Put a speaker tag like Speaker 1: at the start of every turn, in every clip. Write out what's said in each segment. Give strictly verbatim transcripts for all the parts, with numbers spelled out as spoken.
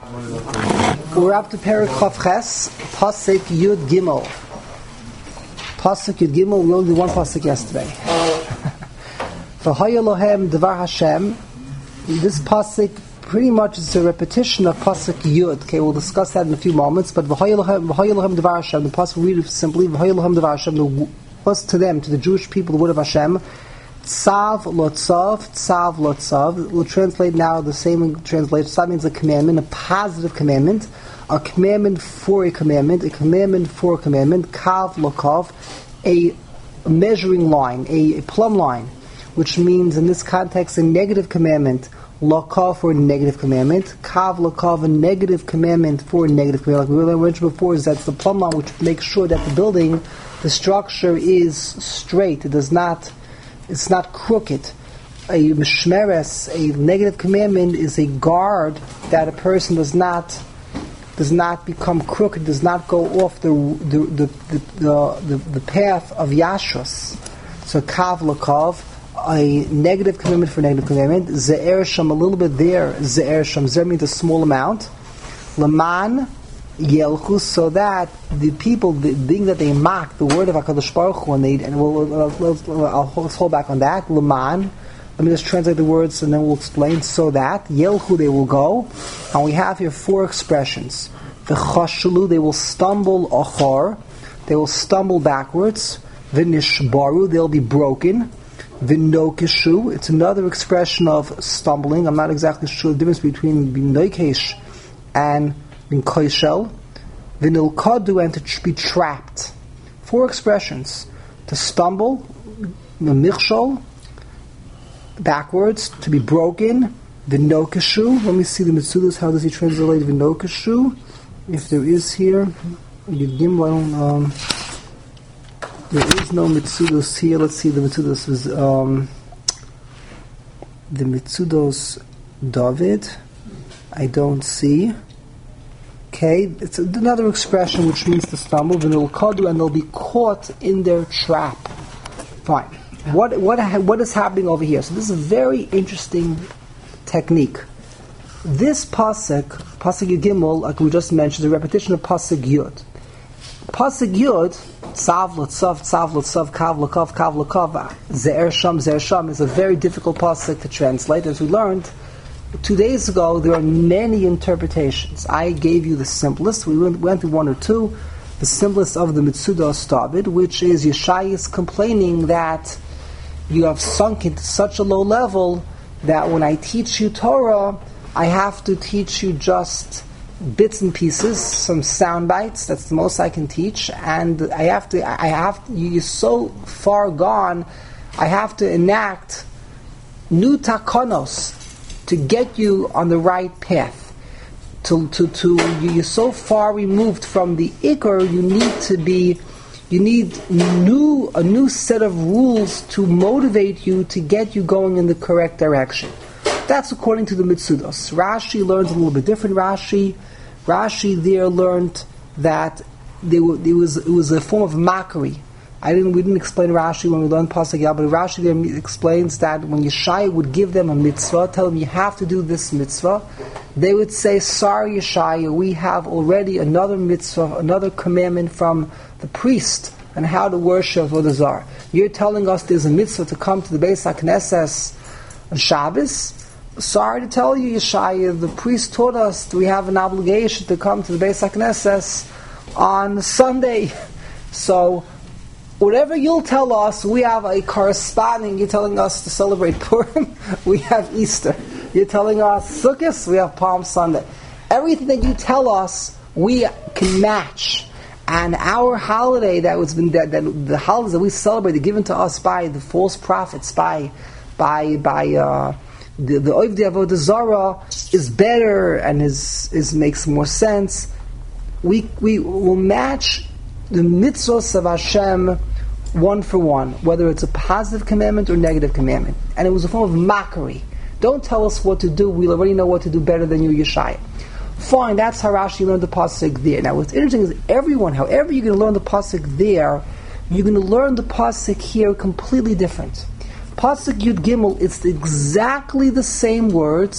Speaker 1: We're up to Perek Chav Ches, Pasuk Yud Gimel. Pasuk Yud Gimel, we only did one pasuk yesterday. V'haya lohem Devar Hashem. This pasuk pretty much is a repetition of pasuk Yud. Okay, we'll discuss that in a few moments. But V'haya lohem, V'haya lohem Devar Hashem. The pasuk we read it simply. V'haya lohem Devar Hashem. The was to them, to the Jewish people, the word of Hashem. Tzav lotzav, tzav lotzav. We'll translate now the same translation. Tzav means a commandment, a positive commandment, a commandment for a commandment, a commandment for a commandment. Kav lokov, a measuring line, a, a plumb line, which means in this context a negative commandment. Lokov for a negative commandment. Kav lokov, a negative commandment for a negative commandment. Like we mentioned before, is that's the plumb line which makes sure that the building, the structure is straight. It does not. It's not crooked. A mishmeres, a negative commandment, is a guard that a person does not does not become crooked, does not go off the the the the, the, the, the path of yashus. So kav l'kav, a negative commandment for a negative commandment. Ze'er sham, a little bit there. Ze'er sham, zer means a small amount. Laman yelchu, so that the people, the thing that they mock, the word of HaKadosh Baruch Hu, and they, and we'll, we'll, I'll let's hold back on that. Laman, let me just translate the words and then we'll explain. So that yelchu, they will go, and we have here four expressions. The chashulu, they will stumble achor, they will stumble backwards. V'nishbaru, they'll be broken. V'nokeshu, it's another expression of stumbling. I'm not exactly sure the difference between nokesh and in koishel, v'nilkadu, and to be trapped. Four expressions: to stumble, michshol, backwards, to be broken, v'nokeshu. Let me see the mitzudos. How does he translate v'nokeshu? If there is here, Yud Gimel, I don't. Um, there is no mitzudos here. Let's see the mitzudos. Was um, the mitzudos David? I don't see. Okay, it's another expression which means to stumble, and they'll be caught in their trap. Fine. What what what is happening over here? So this is a very interesting technique. This pasuk, pasuk Yud Gimel, like we just mentioned, is a repetition of pasuk Yud. Pasuk Yud, tzav l'tzav, tzav l'tzav, kav l'kav, kav l'kav, ze'er sham, ze'er sham, is a very difficult pasuk to translate, as we learned two days ago. There are many interpretations. I gave you the simplest. We went, went through one or two. The simplest of the Mitzudos David, which is Yeshayas complaining that you have sunk into such a low level that when I teach you Torah, I have to teach you just bits and pieces, some sound bites. That's the most I can teach, and I have to. I have to, you're so far gone. I have to enact new takonos to get you on the right path. To to to you're so far removed from the ikar, you need to be, you need new a new set of rules to motivate you to get you going in the correct direction. That's according to the Mitzudos. Rashi learns a little bit different. Rashi, Rashi there learned that there was it was a form of mockery. I didn't. We didn't explain Rashi when we learned Pasuk Yah, but Rashi there explains that when Yeshaya would give them a mitzvah, tell them you have to do this mitzvah, they would say, "Sorry, Yeshaya, we have already another mitzvah, another commandment from the priest on how to worship Avodah Zarah. You're telling us there's a mitzvah to come to the Beis HaKnesses on Shabbos. Sorry to tell you, Yeshaya, the priest taught us we have an obligation to come to the Beis HaKnesses on Sunday. So whatever you'll tell us, we have a corresponding. You're telling us to celebrate Purim, we have Easter. You're telling us Sukkot, we have Palm Sunday. Everything that you tell us, we can match. And our holiday that was been that, that the holidays that we celebrate are given to us by the false prophets, by by by uh, the the Ovdei Avodah Zarah is better and is is makes more sense. We we will match the mitzvahs of Hashem one for one, whether it's a positive commandment or negative commandment. And it was a form of mockery. Don't tell us what to do. We already know what to do better than you, Yeshaya. Fine, that's how Rashi learned the pasuk there. Now, what's interesting is everyone, however you're going to learn the pasuk there, you're going to learn the pasuk here completely different. Pasuk Yud Gimel, it's exactly the same words,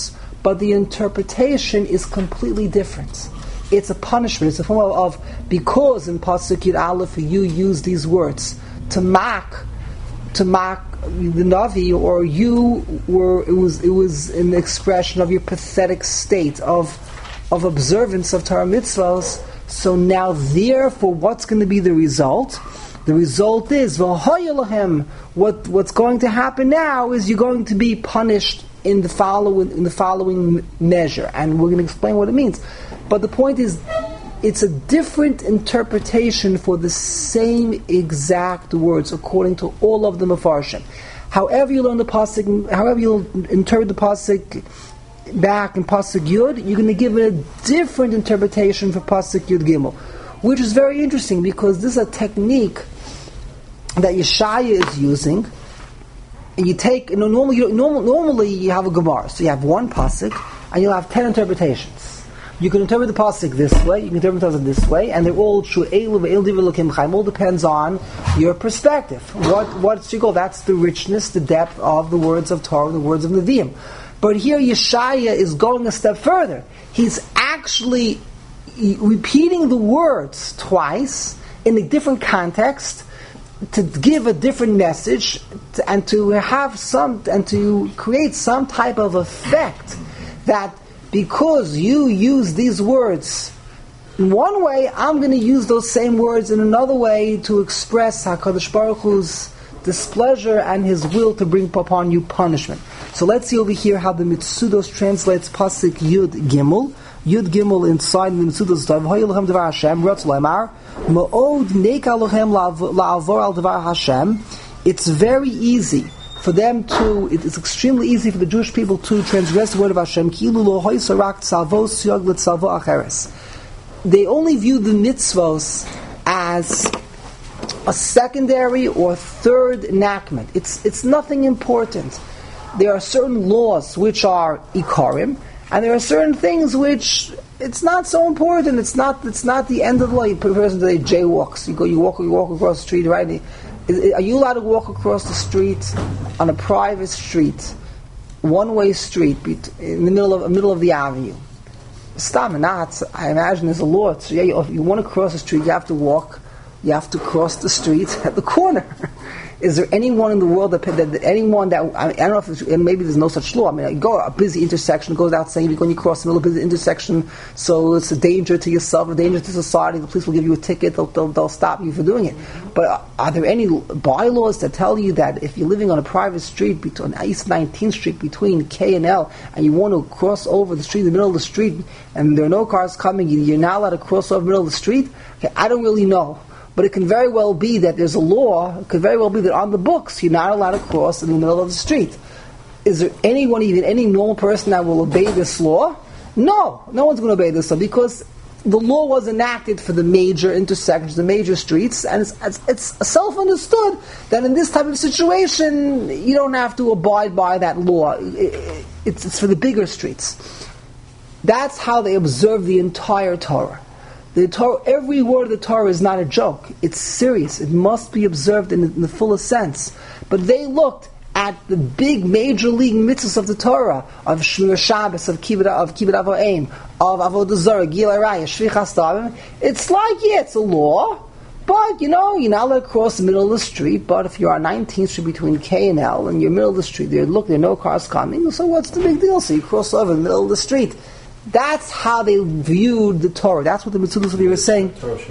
Speaker 1: but the interpretation is completely different. It's a punishment. It's a form of, of because in Pasuk Yud Aleph you use these words to mock, to mock the Navi, or you were. It was it was an expression of your pathetic state of of observance of Torah mitzvahs. So now, therefore, what's going to be the result? The result is v'hoyelahem. What what's going to happen now is you're going to be punished in the following in the following measure, and we're going to explain what it means. But the point is, it's a different interpretation for the same exact words according to all of the Mefarshim. However you learn the pasuk, however you interpret the pasuk back in pasuk Yud, you're going to give it a different interpretation for pasuk Yud Gimel, which is very interesting because this is a technique that Yeshaya is using. And you take, you know, normally, you normal, normally you have a Gemara, so you have one pasuk and you'll have ten interpretations. You can interpret the pasuk this way, you can interpret the pasuk this way, and they're all true. All depends on your perspective. What what's your goal? That's the richness, the depth of the words of Torah, the words of Nevi'im. But here Yeshaya is going a step further. He's actually repeating the words twice in a different context to give a different message to, and to have some and to create some type of effect that because you use these words in one way, I'm going to use those same words in another way to express HaKadosh Baruch Hu's displeasure and His will to bring upon you punishment. So let's see over here how the Mitzudos translates pasuk Yud Gimel. Yud Gimel inside the Mitzudos V'hoyelchem Devar Hashem Ratz Laimar Ma'od Neika Lochem La'avor Al Devar Hashem. It's very easy for them to, it is extremely easy for the Jewish people to transgress the word of Hashem. They only view the mitzvos as a secondary or third enactment. It's it's nothing important. There are certain laws which are ikarim, and there are certain things which it's not so important. It's not it's not the end of the law. A person today jaywalks. You go, you walk, you walk across the street, right? Are you allowed to walk across the street on a private street, one-way street, in the middle of middle of the avenue? Stop and not. I imagine there's a law. So yeah, if you want to cross the street, you have to walk. You have to cross the street at the corner. Is there anyone in the world that, that, that anyone that I, mean, I don't know if it's, maybe there's no such law. I mean, you go a busy intersection, goes out saying you're going to cross the middle of a busy intersection, so it's a danger to yourself, a danger to society. The police will give you a ticket. They'll, they'll, they'll stop you for doing it. But are there any bylaws that tell you that if you're living on a private street between East nineteenth Street between K and L, and you want to cross over the street in the middle of the street, and there are no cars coming, you're not allowed to cross over the middle of the street? Okay, I don't really know. But it can very well be that there's a law, it could very well be that on the books you're not allowed to cross in the middle of the street. Is there anyone, even any normal person that will obey this law? No, no one's going to obey this law because the law was enacted for the major intersections, the major streets, and it's, it's, it's self-understood that in this type of situation you don't have to abide by that law. It, it, it's, it's for the bigger streets. That's how they observe the entire Torah. The Torah, every word of the Torah is not a joke. It's serious. It must be observed in the, in the fullest sense. But they looked at the big major league mitzvahs of the Torah, of Shmir Shabbos, of Kibbut of Kibbut Avoim, of Avodah Zarah, Gil Arayah, Shvichas Davim. It's like, yeah, it's a law, but, you know, you're not allowed to cross the middle of the street, but if you're on nineteenth Street between K and L, and you're middle of the street, there, look, there are no cars coming, so what's the big deal? So you cross over in the middle of the street. That's how they viewed the Torah. That's what the Mitzudos were saying.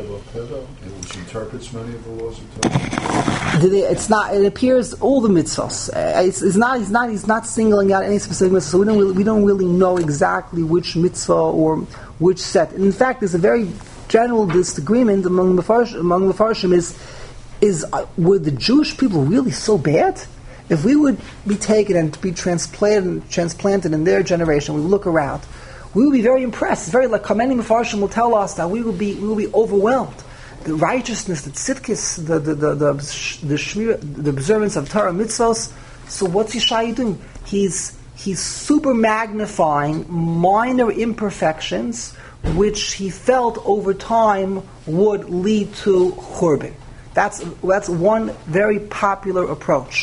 Speaker 2: Which interprets many of the laws of Torah.
Speaker 1: They, it's not. It appears all the mitzvahs. Uh, it's, it's not. He's not. He's not singling out any specific mitzvah. So we don't. Really, we don't really know exactly which mitzvah or which set. And in fact, there's a very general disagreement among the Mefarshim, among the Mefarshim is is uh, were the Jewish people really so bad? If we would be taken and be transplanted, transplanted in their generation, we would look around. We will be very impressed. It's very like many Mefarshim will tell us that we will be we will be overwhelmed. The righteousness, the tzidkis, the the the the, the, shmir, the observance of Torah mitzvos. So what's Yeshaya doing? He's he's super magnifying minor imperfections, which he felt over time would lead to churban. That's that's one very popular approach.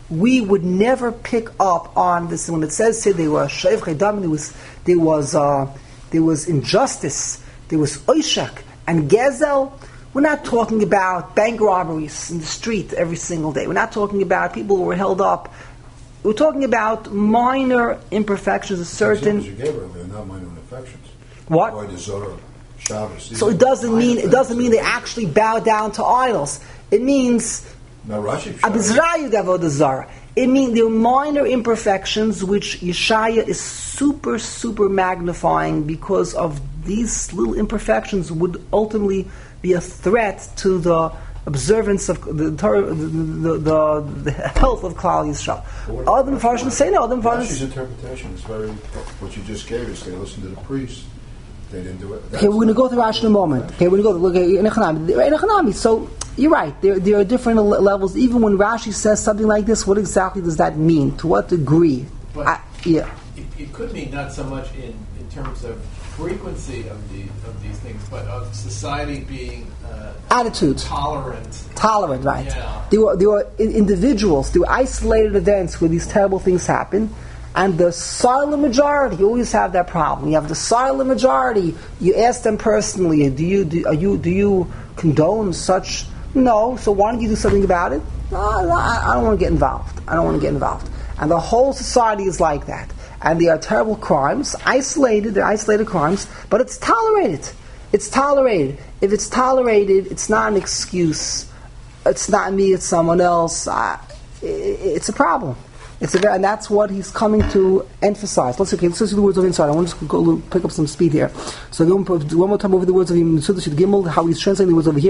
Speaker 1: we would never pick up on this. When it says here there was shevchei dam, there was there was uh, there was injustice, there was oishak and gezel. We're not talking about bank robberies in the street every single day. We're not talking about people who were held up. We're talking about minor imperfections, a certain.
Speaker 2: The examples you gave her, they're not minor imperfections.
Speaker 1: What?
Speaker 2: Avodah Zarah, Shabbos. These
Speaker 1: So it
Speaker 2: are
Speaker 1: doesn't mean it doesn't mean they
Speaker 2: offenses.
Speaker 1: actually bow down to idols. It means
Speaker 2: Now Rashi.
Speaker 1: Abizrayu Avodah Zarah. It means there are minor imperfections which Yeshaya is super, super magnifying because of these little imperfections would ultimately be a threat to the observance of the Torah, the, the, the, the health of Klal Yisrael. Other Mepharshim say no. Other
Speaker 2: Rashi's
Speaker 1: Mepharshim.
Speaker 2: interpretation is very. What you just gave us, they listened to the priest. They didn't do it.
Speaker 1: Okay, we're going to go through Rashi in a moment. Okay, we're going to go look at in Echanami. In Echanami, so you're right. There, there are different le- levels. Even when Rashi says something like this, what exactly does that mean? To what degree?
Speaker 3: But
Speaker 1: I, yeah.
Speaker 3: it, it could mean not so much in, in terms of frequency of the of these things, but of society being uh,
Speaker 1: Attitude.
Speaker 3: tolerant.
Speaker 1: Tolerant, right?
Speaker 3: Yeah.
Speaker 1: There were there were in- individuals. There were isolated events where these terrible things happen. And the silent majority, you always have that problem. You have the silent majority. You ask them personally, do you do, are you do you condone such? No. So why don't you do something about it? No, no, I, I don't want to get involved. I don't want to get involved. And the whole society is like that. And they are terrible crimes, isolated. They're isolated crimes, but it's tolerated. It's tolerated. If it's tolerated, it's not an excuse. It's not me. It's someone else. Uh, it, it's a problem. It's a, and that's what he's coming to emphasize. Let's okay. Let's see the words of inside. I want to just go a little, pick up some speed here. So one more time over the words of Mitzvah Gimel. How he's translating the words over here.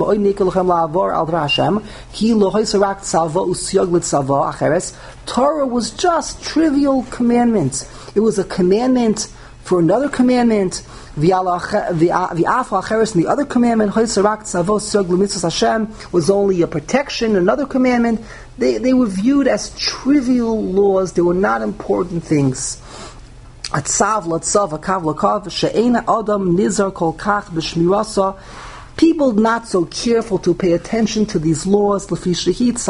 Speaker 1: Torah was just trivial commandments. It was a commandment for another commandment. The other commandment was only a protection. Another commandment, they, they were viewed as trivial laws. They were not important things. People not so careful to pay attention to these laws because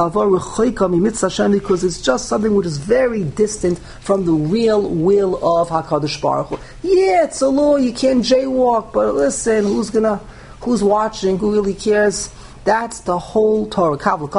Speaker 1: it's just something which is very distant from the real will of HaKadosh Baruch Hu. Yeah, it's a law, you can't jaywalk, but listen, who's gonna, who's watching, who really cares? That's the whole Torah. Here we're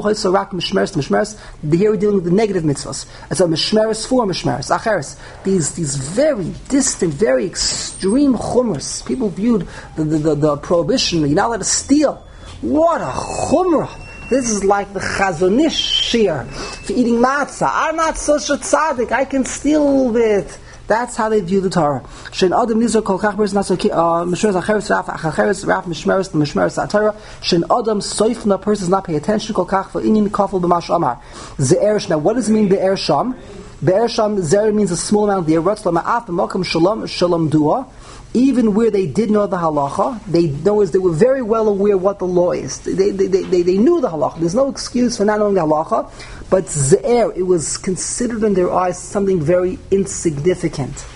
Speaker 1: dealing with the negative mitzvahs. It's a mishmeres for mishmeres. Acheres. These these very distant, very extreme chumras. People viewed the, the, the, the prohibition, you're not allowed to steal. What a chumrah. This is like the Chazonish shir for eating matzah. I'm not such a tzaddik, I can steal a little bit. That's how they view the Torah. Shen adam nizar kol kach beres naso mishmeres acheres raf acheres raf mishmeres the mishmeres atara. Shen adam soifna person does not pay attention kol kach for inyan kafel b'mash amar. Ze'er. Now, what does it mean be'er sham? Be'er sham zer means a small amount there. Ratz lama'af b'makam shalom shalom dua. Even where they did know the halacha, they know they were very well aware what the law is. They, they, they, they, they knew the halacha. There's no excuse for not knowing the halacha. But ze'er, it was considered in their eyes something very insignificant.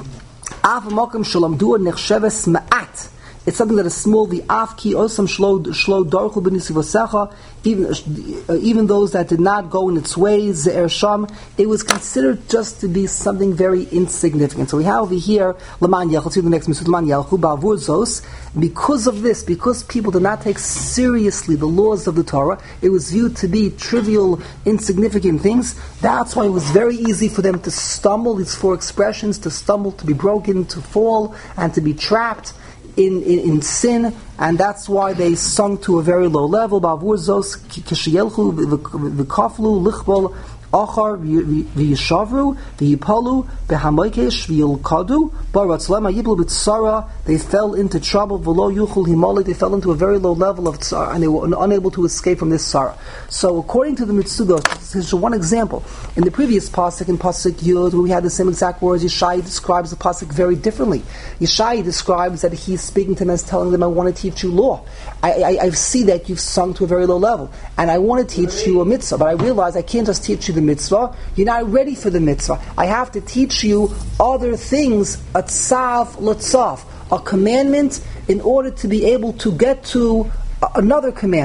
Speaker 1: Av makam shalom dua nechsheves ma'at. It's something that is small. The afki osam shlo shlo darchu b'nisivasecha. Even uh, even those that did not go in its ways, ze'er sham, it was considered just to be something very insignificant. So we have over here laman yelchu. Let's see the next mitzvah laman yelchu ba'avur zos. Because of this, because people did not take seriously the laws of the Torah, it was viewed to be trivial, insignificant things. That's why it was very easy for them to stumble. These four expressions: to stumble, to be broken, to fall, and to be trapped In, in, in sin, and that's why they sunk to a very low level. Ba'avur zos kishiyelchu v'kaflu lichbol achar v'yishavru v'yipalu b'hamoikesh v'yilkadu baratzlem ha'yiblu b'tzara. They fell into trouble. V'lo yuchul himali. They fell into a very low level of tzara, and they were unable to escape from this tzara. So, according to the Mitzudos, this is one example. In the previous pasuk, in pasuk Yud, where we had the same exact words, Yeshai describes the pasuk very differently. Yeshai describes that he's speaking to them as telling them, "I want to teach you law. I, I, I see that you've sunk to a very low level, and I want to teach you a mitzvah. But I realize I can't just teach you the mitzvah. You're not ready for the mitzvah. I have to teach you other things, a tzav l'tzav, a commandment, in order to be able to get to another commandment."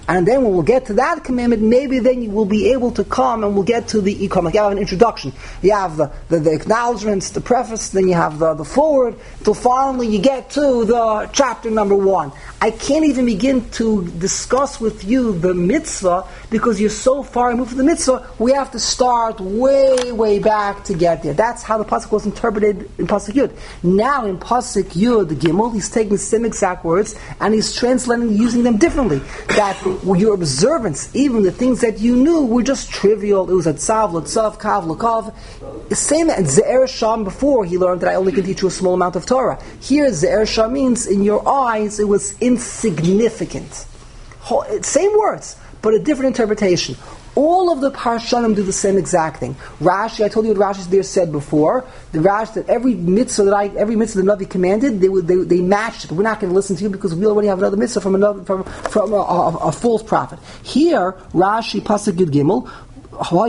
Speaker 1: And then when we'll get to that commandment, maybe then you will be able to come and we'll get to the Ikom. Like you have an introduction. You have the, the, the acknowledgments, the preface, then you have the, the forward, till finally you get to the chapter number one. I can't even begin to discuss with you the mitzvah because you're so far removed from the mitzvah. We have to start way, way back to get there. That's how the pasuk was interpreted in pasuk Yud. Now in pasuk Yud, the Gimel, he's taking the same exact words and he's translating, using them differently. That your observance, even the things that you knew, were just trivial. It was a tzav, l'tzav, kav, l'kav. The same as Ze'er Sham before, he learned that I only can teach you a small amount of Torah. Here, Ze'er Sham means in your eyes it was insignificant. Same words, but a different interpretation. All of the Parshanim do the same exact thing. Rashi, I told you what Rashi there said before. The Rashi that every mitzvah that I, every mitzvah the Navi commanded, they would they, they matched it. We're not going to listen to you because we already have another mitzvah from another from from a, a, a false prophet. Here, Rashi pasuk Yud Gimel. Whole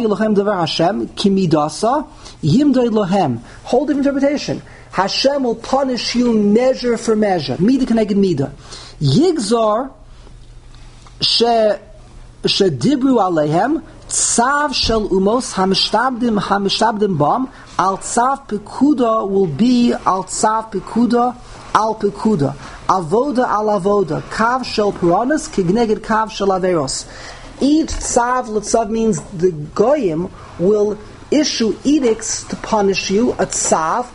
Speaker 1: different interpretation. Hashem will punish you measure for measure. Mida connected mida. Yigzar she shedibru aleihem tzav shel umos hamishtabdim hamishtabdim bam al tzav pekuda will be al tzav pekuda al pekuda avoda al avoda kav shel puranas kigneged kav shel averos. Each tzav l'tzav means the goyim will issue edicts to punish you, a tzav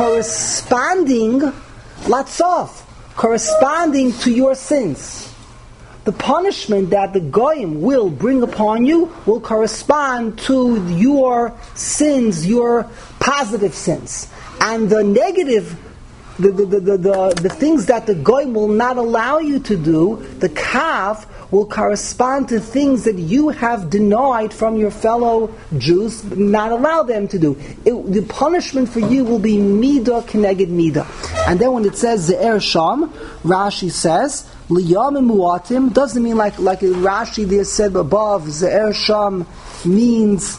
Speaker 1: corresponding l'tzav, corresponding to your sins. The punishment that the goyim will bring upon you will correspond to your sins, your positive sins. And the negative, the the, the, the, the, the things that the goyim will not allow you to do, the kav, will correspond to things that you have denied from your fellow Jews, not allow them to do. It, the punishment for you will be midah keneged midah. And then when it says Ze'er Sham, Rashi says, Liyamim muatim, doesn't mean like, like Rashi there said above, Ze'er Sham means,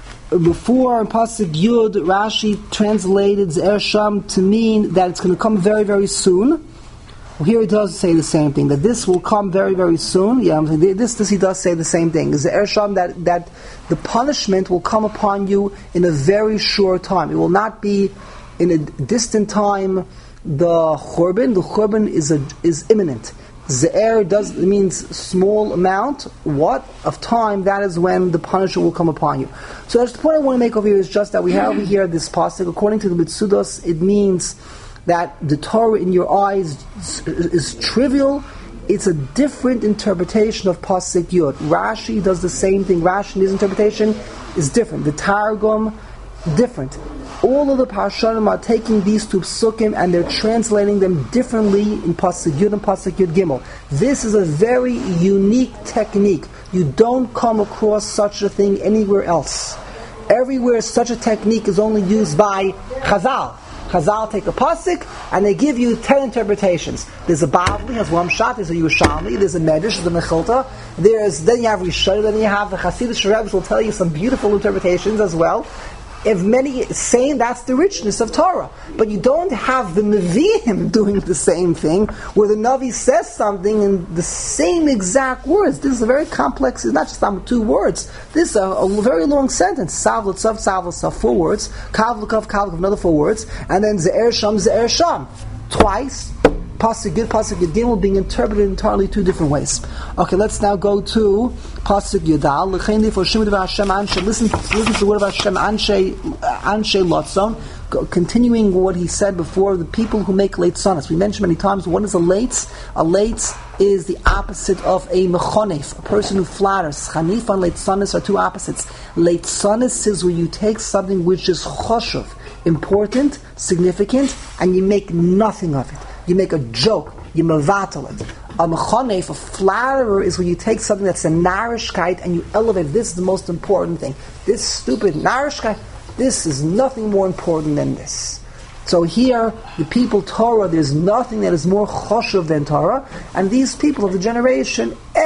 Speaker 1: before in Pasuk Yud, Rashi translated Ze'er Sham to mean that it's going to come very, very soon. Well, here he does say the same thing, that this will come very, very soon. Yeah, I'm saying this, this he does say the same thing. Ze'er Sham, that that the punishment will come upon you in a very short time. It will not be in a distant time. The churban, the churban is a, is imminent. Ze'er does means small amount. What of time? That is when the punishment will come upon you. So that's the point I want to make over here is just that we have over here this pasuk. According to the Mitzudos, it means that the Torah in your eyes is, is trivial. It's a different interpretation of Pasuk Yud. Rashi does the same thing. Rashi, his interpretation is different. The Targum, different. All of the Parshanim are taking these two psukim and they're translating them differently in Pasuk Yud and Pasuk Yud Gimel. This is a very unique technique. You don't come across such a thing anywhere else. Everywhere such a technique is only used by Chazal. Chazal take a pasuk and they give you ten interpretations. There's a Bavli, there's one shot, there's a Yerushalmi, there's a Medrash, there's a Mechilta. There's then you have Rishon, then you have the Hasidic Rebbe's will tell you some beautiful interpretations as well. If many saying that's the richness of Torah, but you don't have the Nevi'im doing the same thing, where the Navi says something in the same exact words. This is a very complex. It's not just um, two words. This is a, a very long sentence. Sav l'tzav, sav l'tzav, four words. Kav l'kav, kav l'kav, another four words, and then Ze'er Sham, Ze'er Sham, twice. Pasuk Yud, Pasuk Yud Gimel being interpreted entirely two different ways. Okay, let's now go to Pasuk Yudal. L'chein for Shemud of Hashem Anshe. Listen, listen to the word of Hashem Anshe Anshe Lotzon. Continuing what he said before, the people who make late sonas. We mentioned many times, what is a late? A late is the opposite of a mechonef, a person who flatters. Chanif and late sonas are two opposites. Late sonas is where you take something which is choshev, important, significant, and you make nothing of it. You make a joke, you mevatel it. A mechonef, a flatterer, is when you take something that's a narishkeit and you elevate. This is the most important thing. This stupid narishkeit, this is nothing more important than this. So here, the people Torah, there's nothing that is more choshev than Torah, and these people of the generation, eh,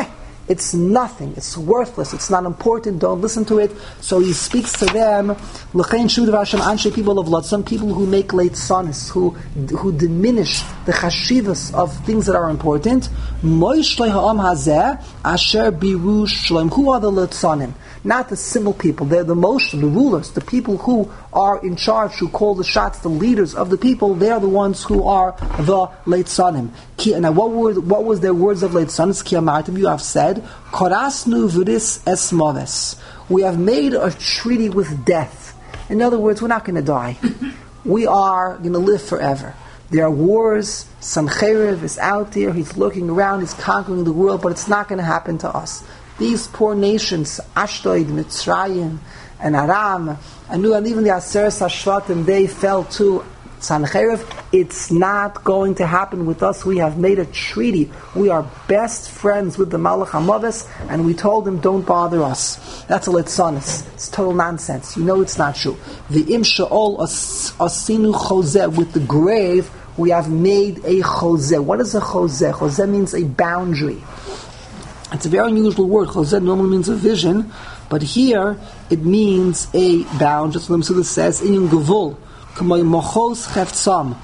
Speaker 1: It's nothing. It's worthless. It's not important. Don't listen to it. So he speaks to them, L'chein shuv devar Hashem anshe people of Lot, some people who make late sonis, who who diminish the chashivas of things that are important. Moishlei ha'am hazeh asher biru shalom. Who are the Litzanim? Not the simple people. They're the Moshe, the rulers, the people who are in charge, who call the shots, the leaders of the people. They are the ones who are the Leitzanim. Now, what were what was their words of Leitzanim? Ki amartim, you have said, Korasnu v'ris esmoves. We have made a treaty with death. In other words, we're not going to die. We are going to live forever. There are wars. Sancheriv is out there. He's looking around. He's conquering the world, but it's not going to happen to us. These poor nations, Ashdod, Mitzrayim, and Aram, and even the Aseret Hashvatim, they fell to Sancheriv. It's not going to happen with us. We have made a treaty. We are best friends with the Malach HaMaves, and we told him, don't bother us. That's a Litzanis. It's total nonsense. You know it's not true. The Im Sha'ol Asinu Chozeh, with the grave, we have made a Chozeh. What is a Chozeh? Chozeh means a boundary. It's a very unusual word. Chozeh normally means a vision, but here it means a boundary. That's what the Mesuda says. In Gevul, Kamay Mochos Cheftzam.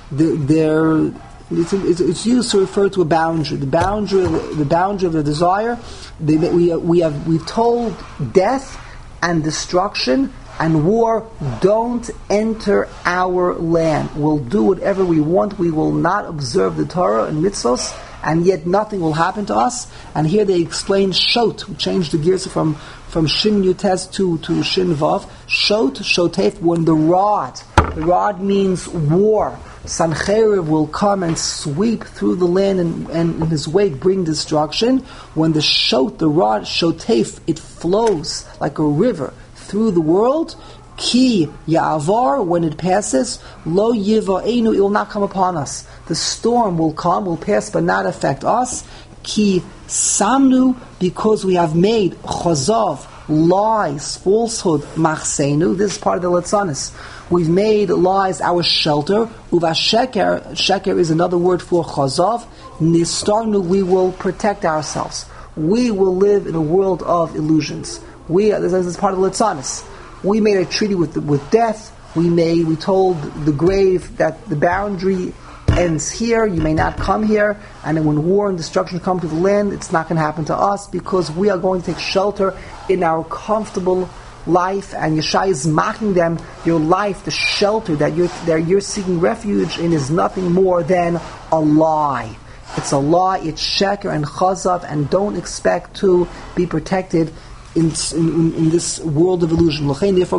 Speaker 1: There, it's, it's used to refer to a boundary. The boundary, the boundary of the desire. They, we we have we've told death and destruction and war, don't enter our land. We'll do whatever we want. We will not observe the Torah and mitzvos, and yet nothing will happen to us. And here they explain Shot, we changed the gears from, from Shin Yutes to, to Shin Vav. Shot, Shotef, when the rod, the rod means war. Sancheriv will come and sweep through the land and, and in his wake bring destruction. When the Shot, the rod, Shotef, it flows like a river through the world. Ki Ya'avar, when it passes, Lo Yiva'enu, it will not come upon us. The storm will come, will pass, but not affect us. Ki Samnu, because we have made Chozav, lies, falsehood, Machseinu. This is part of the Litzanis. We've made lies our shelter. Uva Sheker, Sheker is another word for Chozav. Nistarnu, we will protect ourselves. We will live in a world of illusions. We, this is part of the Litzanis. We made a treaty with with death. We made, we told the grave that the boundary ends here. You may not come here. And then when war and destruction come to the land, it's not going to happen to us because we are going to take shelter in our comfortable life. And Yeshai is mocking them. Your life, the shelter that you're that you're seeking refuge in, is nothing more than a lie. It's a lie. It's sheker and chazav, and don't expect to be protected In, in, in this world of illusion. Therefore,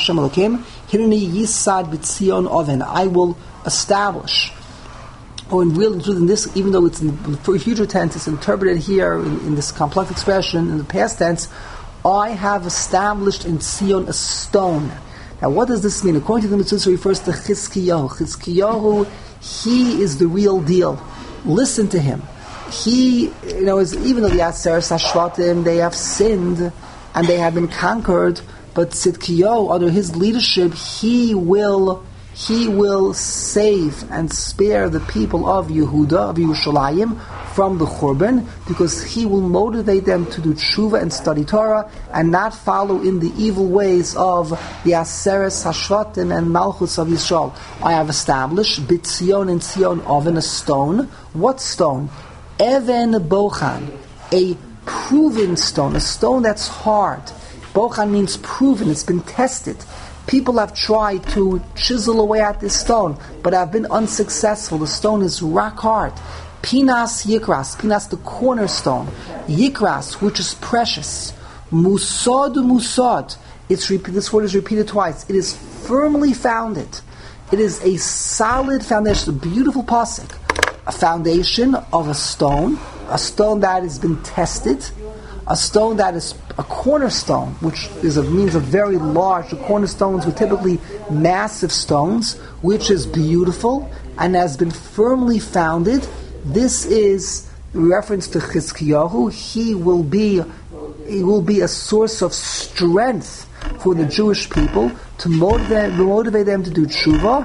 Speaker 1: I will establish, or in real truth, in this, even though it's in future tense, it's interpreted here in, in this complex expression in the past tense. I have established in Zion a stone. Now, what does this mean? According to the Mitzvah, it refers to Chizkiyahu. Chizkiyahu, he is the real deal. Listen to him. He, you know, is, even though the Aseret Hashvatim, they have sinned and they have been conquered, but Tzidkiyahu, under his leadership, he will, he will save and spare the people of Yehuda, of Yerushalayim, from the Churban, because he will motivate them to do tshuva and study Torah and not follow in the evil ways of the Aseret Hashvatim and Malchus of Yisrael. I have established B'tzion and Tzion Oven, a stone. What stone? Even Bochan, a proven stone, a stone that's hard. Bochan means proven, it's been tested. People have tried to chisel away at this stone, but have been unsuccessful. The stone is rock hard. Pinas Yikras, Pinas the cornerstone. Yikras, which is precious. Musad Musad, it's repeat, this word is repeated twice. It is firmly founded. It is a solid foundation, a beautiful pasuk. A foundation of a stone, a stone that has been tested, a stone that is a cornerstone, which is a means of very large. The cornerstones were typically massive stones, which is beautiful and has been firmly founded. This is reference to Chizkiyahu. He will be, he will be a source of strength for the Jewish people to motivate, motivate them to do tshuva.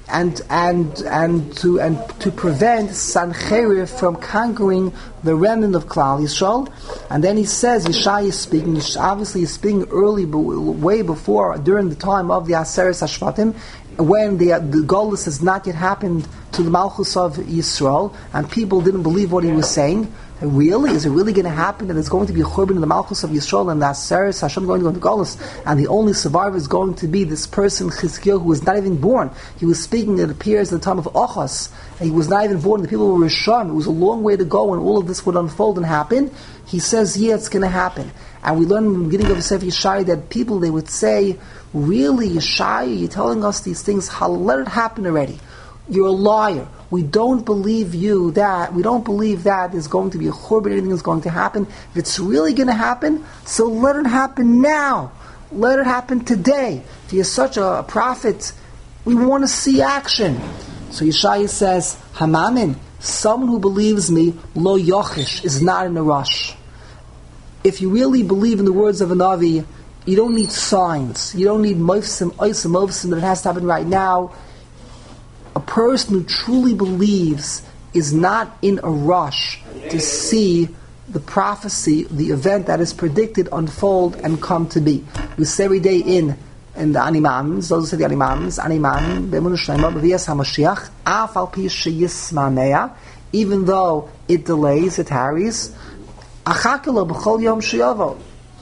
Speaker 1: and and and to and to prevent Sancherif from conquering the remnant of Klal Yisrael. And then he says, Yishai is speaking. Obviously, he's speaking early, but way before, during the time of the Aseret Hashvatim, when the the Golus has not yet happened to the Malchus of Yisrael, and people didn't believe what he was saying. Really? Is it really going to happen that there's going to be a Churban in the Malchus of Yisrael and the Aseret Hashem going to go into Golus, and the only survivor is going to be this person, Chizkiyahu, who was not even born? He was speaking, it appears, at the time of Ochos, and he was not even born. The people were Rishon. It was a long way to go, and all of this would unfold and happen. He says, yeah, it's going to happen. And we learn in the beginning of the Sefer Yeshai that people, they would say, really, Yeshai, you're telling us these things, let it happen already. You're a liar. We don't believe you that, we don't believe that there's going to be a churban, anything is going to happen. If it's really going to happen, so let it happen now. Let it happen today. If you're such a prophet, we want to see action. So Yeshaya says, Hamamin, someone who believes me, lo yochish, is not in a rush. If you really believe in the words of a Navi, you don't need signs. You don't need moifsim, oisim, moifsim, that it has to happen right now. A person who truly believes is not in a rush to see the prophecy, the event that is predicted, unfold and come to be. We say every day in in the Animams, those who say the Animams, Animam, B'emunah Shlema, B'vias HaMashiach, Af al pi sheyismanea, even though it delays, it tarries, Achakelo b'chol yom sheyavo,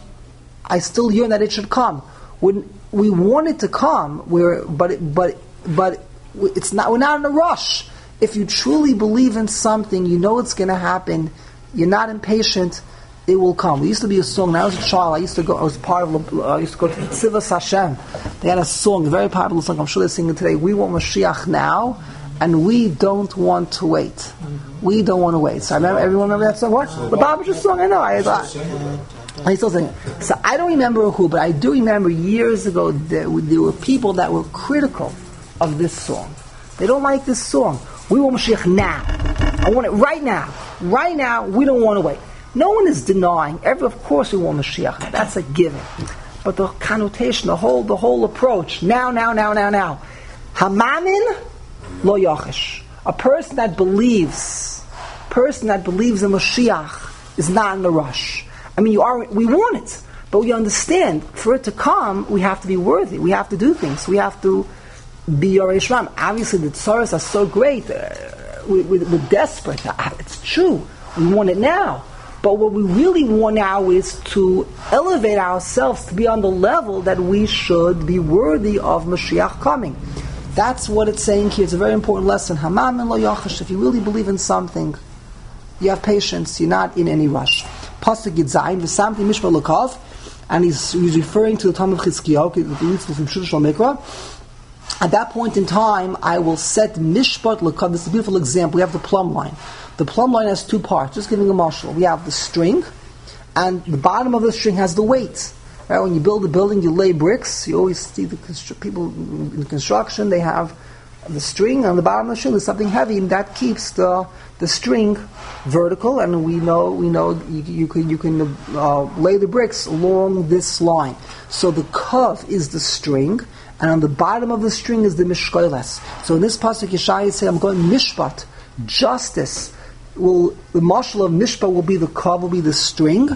Speaker 1: I still yearn that it should come. When we want it to come, we're, but it, but but it's not. We're not in a rush. If you truly believe in something, you know it's going to happen. You're not impatient. It will come. We used to be a song. When I was a child, I used to go. I was part of. Uh, I used to go to Tzivas Hashem. They had a song, a very popular song. I'm sure they're singing today. We want Mashiach now, and we don't want to wait. Mm-hmm. We don't want to wait. So I remember. Everyone remember that song? What? So the Baba's song. I know. I. I I still sing it. So I don't remember who, but I do remember years ago there, there were people that were critical of this song. They don't like this song. We want Mashiach now. I want it right now. Right now, we don't want to wait. No one is denying. Every, of course, we want Mashiach. That's a given. But the connotation, the whole, the whole approach, now, now, now, now, now. Hamamin lo yachish. A person that believes, person that believes in Mashiach is not in a rush. I mean, you are. We want it, but we understand for it to come, we have to be worthy. We have to do things. We have to be Yorei Shram. Obviously, the tzaras are so great. Uh, we, we, we're desperate. It's true. We want it now. But what we really want now is to elevate ourselves to be on the level that we should be worthy of Mashiach coming. That's what it's saying here. It's a very important lesson. Hamam and lo yachish. If you really believe in something, you have patience. You're not in any rush. Pasuk Yitzayin v'samti mishpat l'kav, and he's, he's referring to the time of Chizkiyahu, the leads from Shul Mikra. At that point in time, I will set mishpat l'kav. This is a beautiful example. We have the plumb line. The plumb line has two parts. Just giving a marshal. We have the string, and the bottom of the string has the weight. Right? When you build a building, you lay bricks. You always see the constru- people in construction. They have the string on the bottom of the string. There's something heavy, and that keeps the the string vertical. And we know we know you, you can you can uh, lay the bricks along this line. So the kav is the string, and on the bottom of the string is the mishkoles. So in this pasuk, Yeshaya say, "I'm going mishpat, justice." Will the marshal of mishpat will be the kav, will be the string.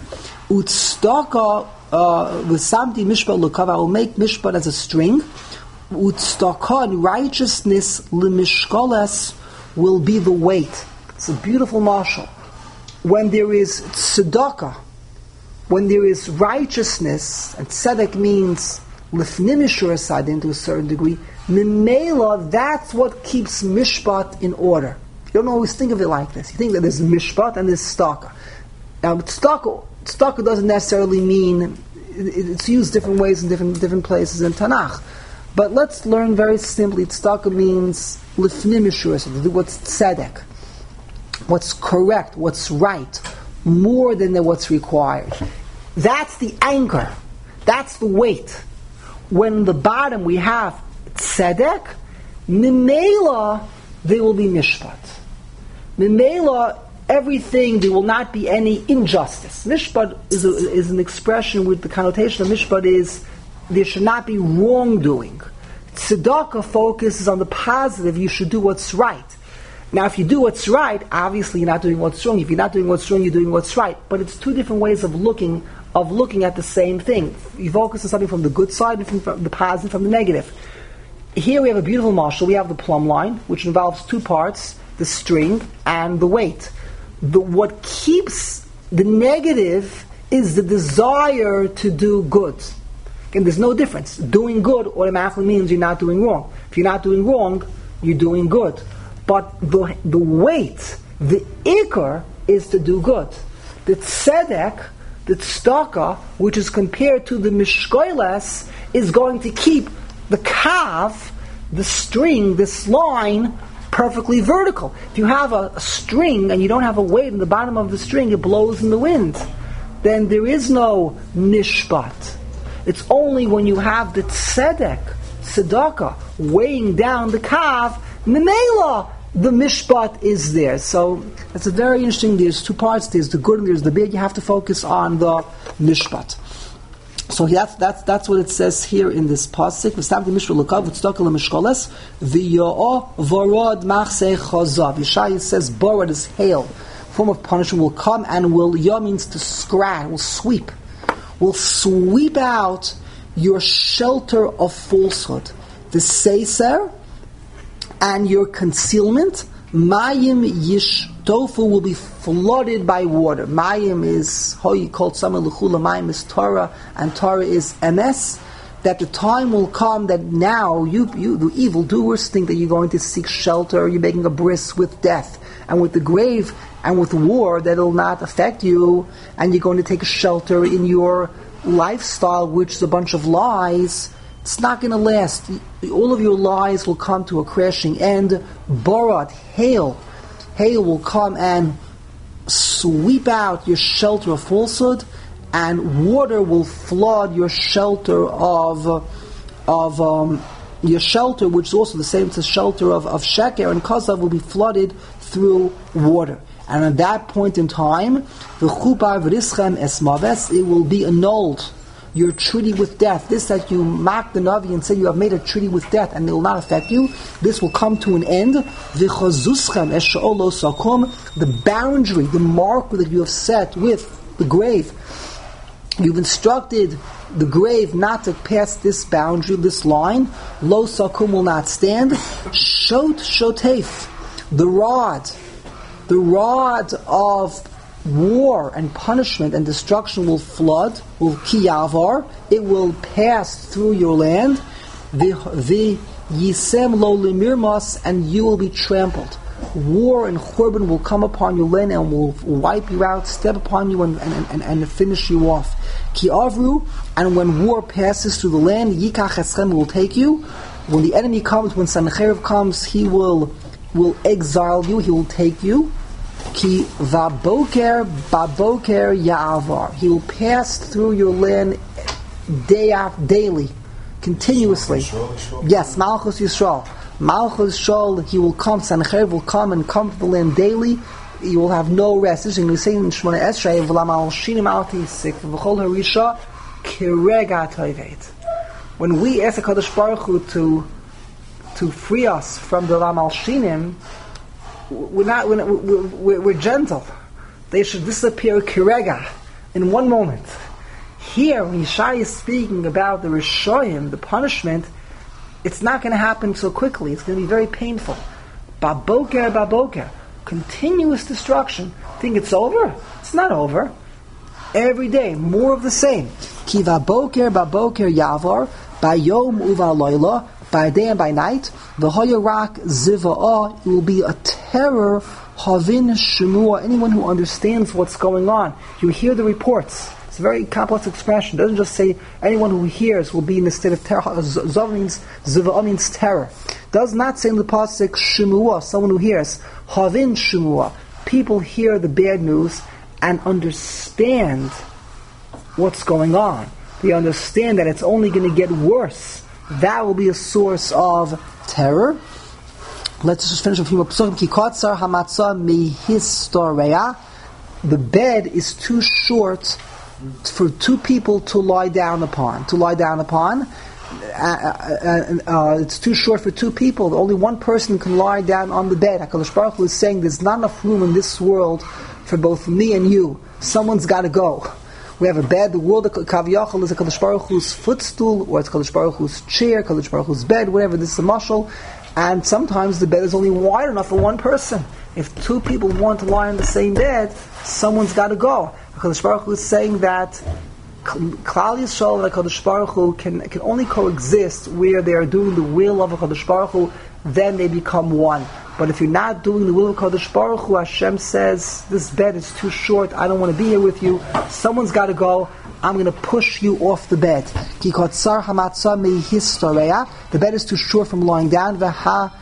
Speaker 1: Utstaka with samti mishpat l'kav. I will make mishpat as a string. Utstaka, righteousness l'mishkoles will be the weight. It's a beautiful marshal. When there is tzedakah, when there is righteousness, and tzedek means lifnim mishur asad to a certain degree, mimela, that's what keeps mishpat in order. You don't always think of it like this. You think that there's mishpat and there's tzedakah. Now, tzedakah, tzedakah doesn't necessarily mean, it's used different ways in different different places in Tanakh. But let's learn very simply, tzedakah means lifnim mishur asad, what's tzedek. What's correct, what's right, more than what's required. That's the anchor. That's the weight. When the bottom we have tzedek, mimela, there will be mishpat. Mimela, everything, there will not be any injustice. Mishpat is, a, is an expression with the connotation of mishpat is there should not be wrongdoing. tzedakah focuses on the positive. You should do what's right. Now, if you do what's right, obviously you're not doing what's wrong. If you're not doing what's wrong, you're doing what's right. But it's two different ways of looking of looking at the same thing. You focus on something from the good side and from the positive, from the negative. Here we have a beautiful mashal. We have the plumb line, which involves two parts, the string and the weight. The, what keeps the negative is the desire to do good. Again, there's no difference. Doing good automatically means you're not doing wrong. If you're not doing wrong, you're doing good. But the, the weight, the ikar, is to do good. The tzedek, the tzedakah, which is compared to the mishkoiles, is going to keep the kav, the string, this line, perfectly vertical. If you have a, a string and you don't have a weight in the bottom of the string, it blows in the wind. Then there is no nishbat. It's only when you have the tzedek, tzedakah, weighing down the kav, memela, the mishpat is there. So it's a very interesting. There's two parts. There's the good and there's the bad. You have to focus on the mishpat. So that's that's that's what it says here in this pasuk. V'stamti mishra lekav v'tzedakah lemishkoles v'yo'o vorod machsei chazav. Yeshaya says borod is hail. Form of punishment will come and will, ya means to scratch, will sweep. Will sweep out your shelter of falsehood. The seiser and your concealment, mayim yishtofu, will be flooded by water. Mayim is how you called Samar L'chula. Mayim is Torah, and Torah is M S. That the time will come that now you, you, the evildoers, think that you're going to seek shelter. You're making a bris with death and with the grave and with war that will not affect you, and you're going to take shelter in your lifestyle, which is a bunch of lies. It's not going to last. All of your lies will come to a crashing end. Barat, hail. Hail will come and sweep out your shelter of falsehood, and water will flood your shelter of of um, your shelter, which is also the same as the shelter of, of Sheker, and Kazav will be flooded through water. And at that point in time, the Chupar V'rischem Esmaves, it will be annulled. Your treaty with death, this that you mocked the Navi and said you have made a treaty with death and it will not affect you, this will come to an end. V'chazuschem es she'olo sakum, the boundary, the mark that you have set with the grave. You've instructed the grave not to pass this boundary, this line. Lo sakum will not stand. Shot shotef, the rod, the rod of war and punishment and destruction will flood, will kiyavar, it will pass through your land. The the yisem lo limirmas, and you will be trampled. War and churban will come upon your land and will wipe you out, step upon you and, and, and, and finish you off. Ki avru, and when war passes through the land, yikach eschem will take you. When the enemy comes, when Sancheiriv comes, he will will exile you, he will take you. Ki vaboker baboker ya'avar, he will pass through your land day after daily, continuously. Yes, Malchus Yisrael. Malchus Yisrael, he will come, Sancheiriv will come and come to the land daily. You will have no rest. This is going to say in Shemona Esrei, V'lamal shinim al tisik, v'chol harisha kirega toivet. When we ask HaKadosh Baruch Hu to to free us from the Lamal Shinim, we're not we're, we're, we're gentle. They should disappear kirega in one moment. Here, when Yeshaya is speaking about the Rishoyim, the punishment, it's not going to happen so quickly. It's going to be very painful. Baboker, baboker. Continuous destruction. Think it's over? It's not over. Every day, more of the same. Ki vaboker, baboker, yavar, bayom uva loyla, by day and by night, the hoyarak ziva'ah, it will be a terror, havin shemua, anyone who understands what's going on. You hear the reports. It's a very complex expression. It doesn't just say anyone who hears will be in a state of terror. Zav means, ziva'ah means terror. Does not say in the pasuk shemua, someone who hears. Havin shemua, people hear the bad news and understand what's going on. They understand that it's only going to get worse. That will be a source of terror. Let's just finish with a few more psukim. Ki kotzar hamatzah mihistoreya. The bed is too short for two people to lie down upon. To lie down upon. uh, uh, uh, it's too short for two people. Only one person can lie down on the bed. HaKadosh Baruch Hu is saying there's not enough room in this world for both me and you. Someone's got to go. We have a bed. The world of Kaviyachal is a Kadosh Baruch Hu's footstool, or it's Kadosh Baruch Hu's chair, Kadosh Baruch Hu's bed, whatever. This is a mashal. And sometimes the bed is only wide enough for one person. If two people want to lie on the same bed, someone's got to go. Kadosh Baruch Hu is saying that Klal Yisrael and HaKadosh Baruch Hu can, can only coexist where they are doing the will of HaKadosh Baruch Hu, then they become one. But if you're not doing the will of HaKadosh Baruch Hu, Hashem says, this bed is too short, I don't want to be here with you, someone's got to go, I'm going to push you off the bed. The bed is too short from lying down. The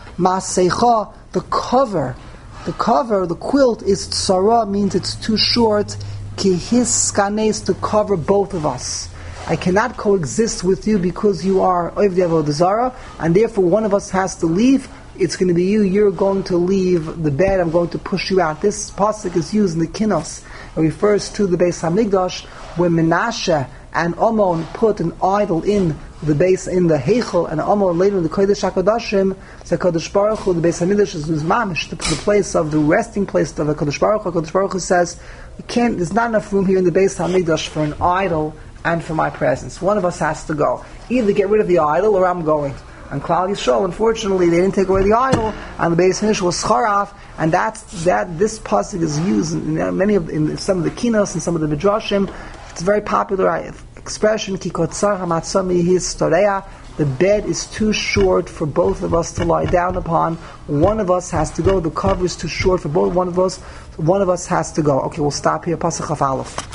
Speaker 1: cover, the cover, the quilt is tsara, means it's too short, ki his skanes, to cover both of us. I cannot coexist with you because you are Ovdei Avodah Zarah, and therefore one of us has to leave. It's going to be you, you're going to leave the bed, I'm going to push you out. This pasuk is used in the Kinos. It refers to the Beis HaMikdash, where Menashe and Amon put an idol in the base, in the Heichel, and Amon later in the Kodesh HaKodashim. So Kodesh Baruch Hu, the Beis HaMikdash is mamish, the place of the resting place of the Kodesh Baruch Hu. Kodesh Baruch Hu says, we can't, there's not enough room here in the Beis HaMikdash for an idol and for my presence. One of us has to go. Either get rid of the idol or I'm going. And Klal Yisrael, unfortunately, they didn't take away the idol, and the Beis Hamikdash was charaf, and that's that. This pasuk is used in, in many of in some of the kinos and some of the midrashim. It's a very popular expression. Ki kotzar hamatzah mihi storeya. The bed is too short for both of us to lie down upon. One of us has to go. The cover is too short for both. One of us. One of us has to go. Okay, we'll stop here. Pasuk Chaf Aleph.